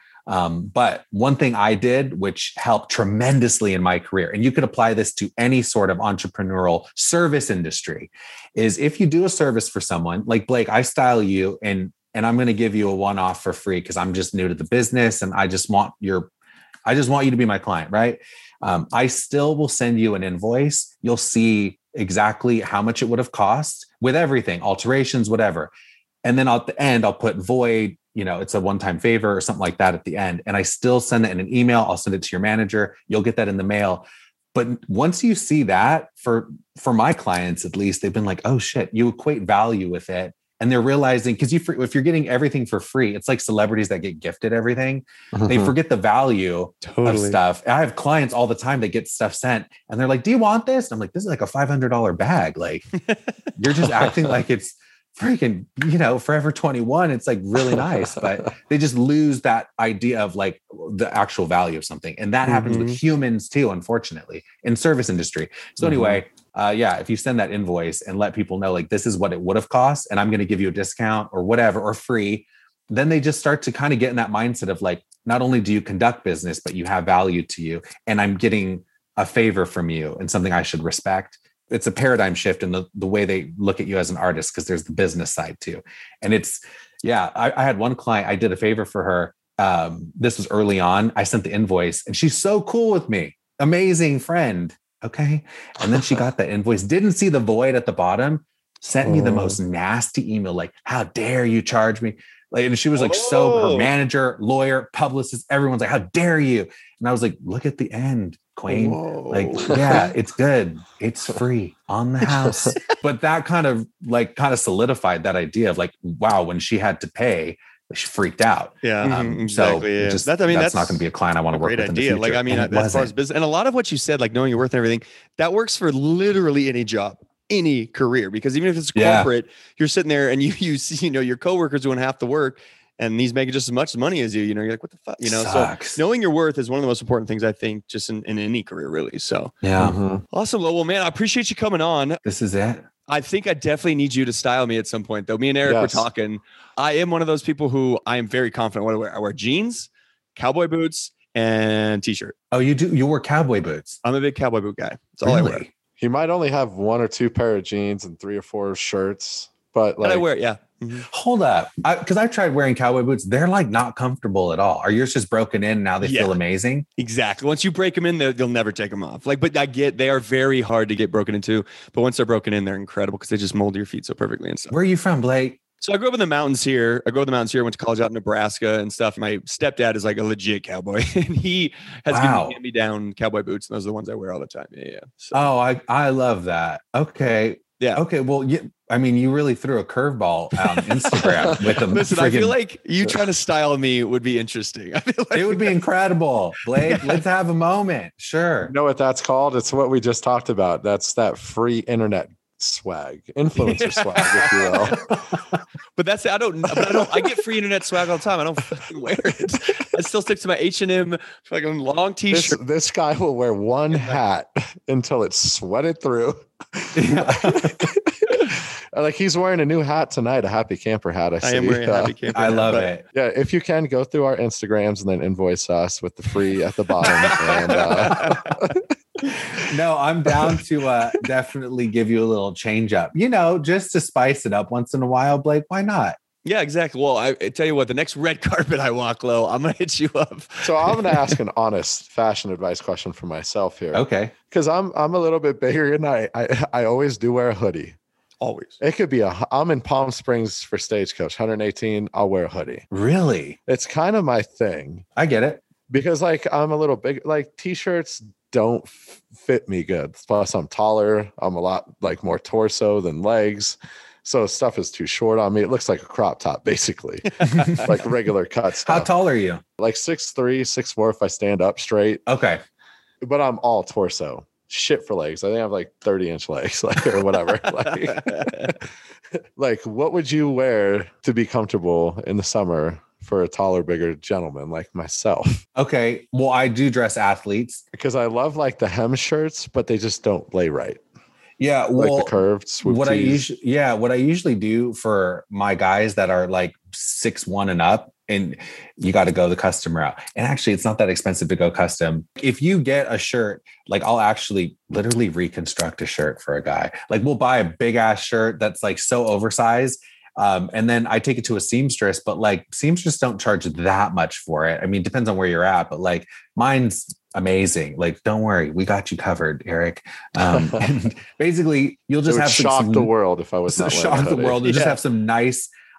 But one thing I did, which helped tremendously in my career, and you could apply this to any sort of entrepreneurial service industry, is if you do a service for someone like Blake, I style you and I'm going to give you a one-off for free because I'm just new to the business and I just want you to be my client, right? I still will send you an invoice. You'll see exactly how much it would have cost with everything, alterations, whatever. And then at the end, I'll put void, it's a one-time favor or something like that at the end. And I still send it in an email. I'll send it to your manager. You'll get that in the mail. But once you see that, for my clients, at least, they've been like, oh shit, you equate value with it. And they're realizing, because if you're getting everything for free, it's like celebrities that get gifted everything. They forget the value of stuff. I have clients all the time that get stuff sent and they're like, do you want this? And I'm like, this is like a $500 bag. Like, you're just acting like it's freaking, Forever 21. It's like really nice, but they just lose that idea of like the actual value of something. And that happens with humans too, unfortunately, in service industry. So anyway, if you send that invoice and let people know, like, this is what it would have cost, and I'm going to give you a discount or whatever, or free, then they just start to kind of get in that mindset of like, not only do you conduct business, but you have value to you, and I'm getting a favor from you and something I should respect. It's a paradigm shift in the way they look at you as an artist, because there's the business side too. And I had one client, I did a favor for her. This was early on. I sent the invoice and she's so cool with me. Amazing friend. Okay. And then she got the invoice, didn't see the void at the bottom, sent me the most nasty email. Like, how dare you charge me? Like, and she was like, so her manager, lawyer, publicist, everyone's like, how dare you? And I was like, look at the end, queen. Like, yeah, it's good. It's free on the house. But that kind of solidified that idea of like, wow, when she had to pay, she freaked out. Yeah, exactly. So that's not going to be a client I want to work with. Great idea. Like, I mean, as far as business, and a lot of what you said, like knowing your worth and everything, that works for literally any job, any career, because even if it's corporate, you're sitting there and you see, your coworkers doing half the work and he's making just as much money as you, you're like, what the fuck, Sucks. So knowing your worth is one of the most important things, I think, just in any career, really. So awesome. Well, man, I appreciate you coming on. This is it. I think I definitely need you to style me at some point, though. Me and Eric were talking. I am one of those people who I am very confident what I wear. I wear jeans, cowboy boots, and t-shirt. Oh, you do? You wear cowboy boots? I'm a big cowboy boot guy. That's all I wear. He might only have 1 or 2 pair of jeans and 3 or 4 shirts, but like, I wear it. Yeah. Hold up. Because I tried wearing cowboy boots. They're like not comfortable at all. Are yours just broken in? Now they feel amazing. Exactly. Once you break them in, they'll never take them off. Like, but they are very hard to get broken into, but once they're broken in, they're incredible because they just mold your feet so perfectly and stuff. Where are you from, Blake? So I grew up in the mountains here. Went to college out in Nebraska and stuff. My stepdad is like a legit cowboy and he has given me down cowboy boots. And those are the ones I wear all the time. Yeah. So. Oh, I love that. Okay. Yeah. Okay. Well, I mean, you really threw a curveball on Instagram with them. Listen, I feel like you trying to style me would be interesting. I feel like it would be incredible. Blake, let's have a moment. Sure. You know what that's called? It's what we just talked about. That's that free internet swag, influencer swag, if you will. But I get free internet swag all the time. I don't fucking wear it. I still stick to my H&M fucking long t-shirt. This guy will wear one hat until it's sweated through. Like he's wearing a new hat tonight, a Happy Camper hat. I am wearing a Happy Camper hat. I love it. Yeah, if you can, go through our Instagrams and then invoice us with the free at the bottom. No, I'm down to definitely give you a little change up, just to spice it up once in a while, Blake. Why not? Yeah, exactly. Well, I tell you what, the next red carpet I walk, Lo, I'm going to hit you up. So I'm going to ask an honest fashion advice question for myself here. Okay. Because I'm a little bit bigger and I always do wear a hoodie. Always. It could be I'm in Palm Springs for Stagecoach, 118. I'll wear a hoodie. Really? It's kind of my thing. I get it. Because like I'm a little big, like t-shirts don't fit me good. Plus I'm taller. I'm a lot like more torso than legs. So stuff is too short on me. It looks like a crop top, basically, like regular cut stuff. How tall are you? Like 6'3", 6'4" if I stand up straight. Okay. But I'm all torso. Shit for legs. I think I have like 30-inch legs, like or whatever. Like, what would you wear to be comfortable in the summer for a taller, bigger gentleman like myself? Okay. Well, I do dress athletes because I love like the hem shirts, but they just don't lay right. Yeah, well, like the curved swoop what tees. What I usually do for my guys that are like 6'1" and up, and you got to go the custom route. And actually, it's not that expensive to go custom. If you get a shirt, like I'll actually literally reconstruct a shirt for a guy. Like we'll buy a big ass shirt that's like so oversized. And then I take it to a seamstress, but like seamstress don't charge that much for it. I mean, depends on where you're at, but like mine's amazing. Like, don't worry, we got you covered, Eric. And basically you'll just have shock the world if I was not shock the world. You just have some nice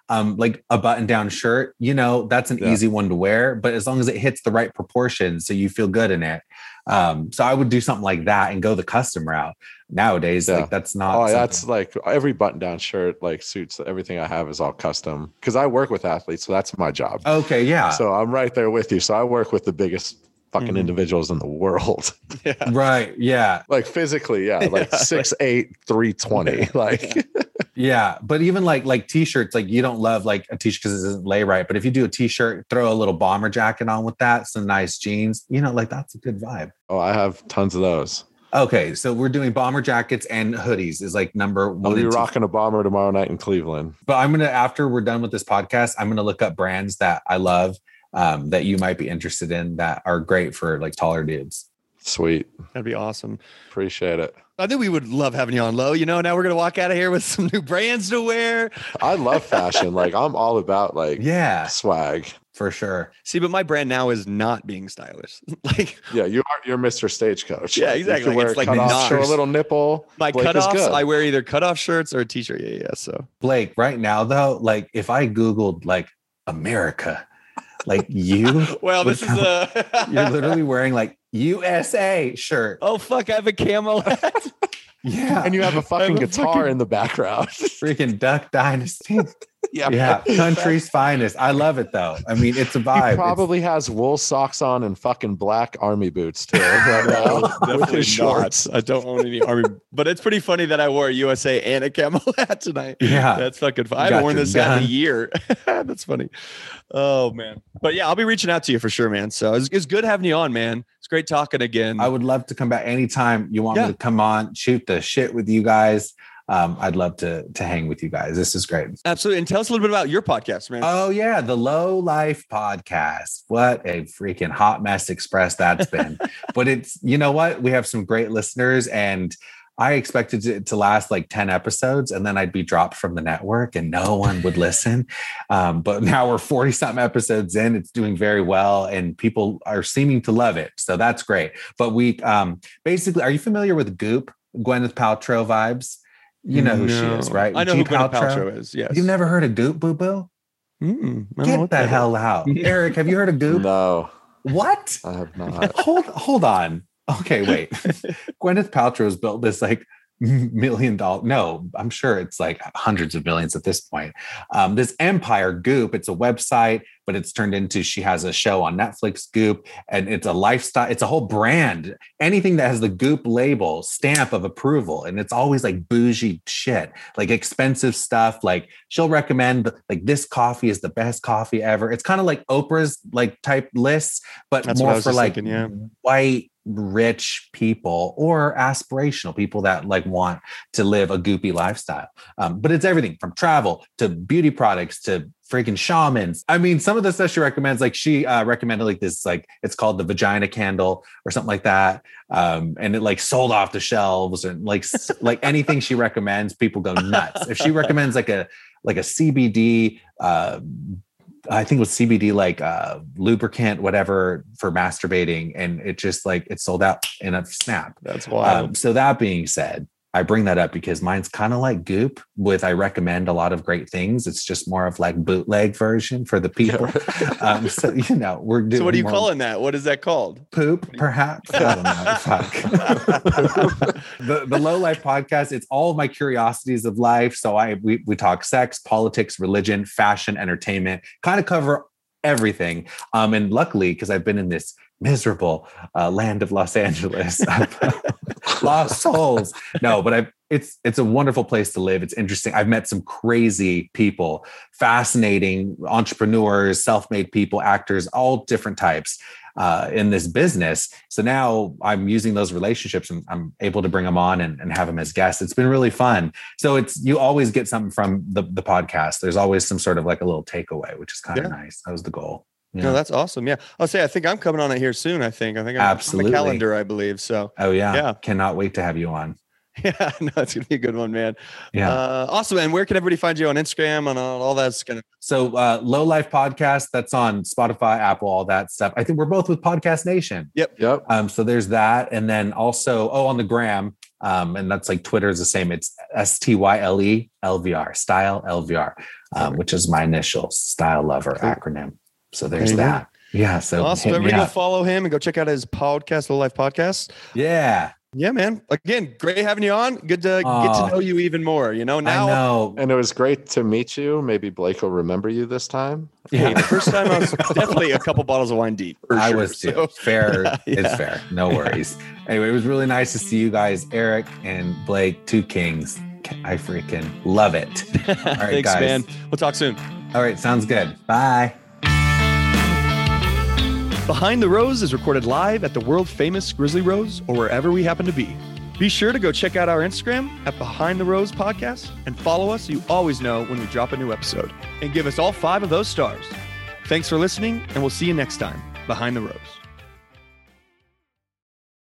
like a button-down shirt, that's an easy one to wear, but as long as it hits the right proportions, so you feel good in it. So I would do something like that and go the custom route. Nowadays, like that's not. Oh, that's like every button-down shirt, like suits, everything I have is all custom because I work with athletes, so that's my job. Okay, yeah. So I'm right there with you. So I work with the biggest fucking individuals in the world. Yeah. Right. Yeah. Like physically, like 6'8", 320. Like yeah. But even like t-shirts, like you don't love like a t-shirt because it doesn't lay right. But if you do a t-shirt, throw a little bomber jacket on with that, some nice jeans, like that's a good vibe. Oh, I have tons of those. Okay, so we're doing bomber jackets and hoodies is like number one. I'll be rocking a bomber tomorrow night in Cleveland. But after we're done with this podcast, I'm gonna look up brands that I love that you might be interested in that are great for like taller dudes. Sweet. That'd be awesome. Appreciate it. I think we would love having you on, Lo. Now we're going to walk out of here with some new brands to wear. I love fashion. Like I'm all about swag. For sure. See, but my brand now is not being stylish. You're Mr. Stagecoach. Yeah, exactly. You can wear cutoff, show a little nipple. My cutoffs, I wear either cutoff shirts or a t-shirt. Yeah. So Blake, right now though, like if I Googled like America, like you, well, this is you're literally wearing like USA shirt. Oh fuck! I have a camo hat. Yeah, and you have a fucking guitar in the background. Freaking Duck Dynasty. Yeah, country's finest. I love it though. I mean, it's a vibe. He probably has wool socks on and fucking black army boots too. Right now, with his shorts. I don't own any army, but it's pretty funny that I wore a USA and a camo hat tonight. Yeah, that's fucking fun. I haven't worn this hat in a year. That's funny. Oh man, but yeah, I'll be reaching out to you for sure, man. So it's good having you on, man. It's great talking again. I would love to come back anytime you want me to come on, shoot the shit with you guys. I'd love to hang with you guys. This is great. Absolutely. And tell us a little bit about your podcast, man. Oh yeah. The Low Life Podcast. What a freaking hot mess express that's been. But it's, you know what? We have some great listeners and I expected it to last like 10 episodes and then I'd be dropped from the network and no one would listen. But now we're 40 something episodes in. It's doing very well and people are seeming to love it. So that's great. But we basically, are you familiar with Goop? Gwyneth Paltrow vibes? You know who she is, right? I know who Gwyneth Paltrow is. Yes. You've never heard of Goop, Boo Boo? Get the hell out. Eric, have you heard of Goop? No. What? I have not. Hold on. Okay, wait. Gwyneth Paltrow's built this like $1 million. No, I'm sure it's like hundreds of millions at this point. This empire, Goop, it's a website, but it's turned into, she has a show on Netflix, Goop, and it's a lifestyle. It's a whole brand. Anything that has the Goop label, stamp of approval. And it's always like bougie shit, like expensive stuff. Like she'll recommend like this coffee is the best coffee ever. It's kind of like Oprah's like type lists, but that's more for like white, rich people or aspirational people that like want to live a goopy lifestyle. But it's everything from travel to beauty products to freaking shamans. I mean, some of the stuff she recommends, like she recommended like this, like it's called the vagina candle or something like that. And it like sold off the shelves and like anything she recommends, people go nuts. If she recommends like a CBD, I think it was CBD, like lubricant, whatever for masturbating. And it just like, it sold out in a snap. That's wild. So that being said, I bring that up because mine's kind of like Goop with, I recommend a lot of great things. It's just more of like bootleg version for the people. So, you know, we're doing. So what are you calling that? What is that called? Poop, perhaps. I don't know. Fuck. The Low Life Podcast, it's all of my curiosities of life. So we talk sex, politics, religion, fashion, entertainment, kind of cover everything. And luckily, because I've been in this miserable land of Los Angeles, lost souls. No, but it's a wonderful place to live. It's interesting. I've met some crazy people, fascinating entrepreneurs, self-made people, actors, all different types in this business. So now I'm using those relationships and I'm able to bring them on and have them as guests. It's been really fun. So you always get something from the podcast. There's always some sort of like a little takeaway, which is kind of nice. That was the goal. Yeah. No, that's awesome. Yeah. I'll say, I think I'm coming on it here soon. I think I'm absolutely on the calendar, I believe. So, oh yeah. Cannot wait to have you on. Yeah, no, it's going to be a good one, man. Yeah. Awesome. And where can everybody find you on Instagram and all that kind of? So Low Life Podcast, that's on Spotify, Apple, all that stuff. I think we're both with Podcast Nation. Yep. So there's that. And then also, on the gram, And that's like Twitter is the same. It's STYLE LVR, Style LVR, which is my initial Style Lover acronym. So there's that. Yeah. So awesome. Everybody go follow him and go check out his podcast, Little Life Podcast. Yeah. Yeah, man. Again, great having you on. Good to get to know you even more. Now. I know. And it was great to meet you. Maybe Blake will remember you this time. Yeah. The first time I was definitely a couple bottles of wine deep. I was too. So, fair is fair. No worries. Anyway, it was really nice to see you guys, Eric and Blake, two kings. I freaking love it. All right, thanks, guys. man. We'll talk soon. All right. Sounds good. Bye. Behind the Rose is recorded live at the world famous Grizzly Rose or wherever we happen to be. Be sure to go check out our Instagram at Behind the Rose Podcast and follow us so you always know when we drop a new episode. And give us all 5 of those stars. Thanks for listening, and we'll see you next time, Behind the Rose.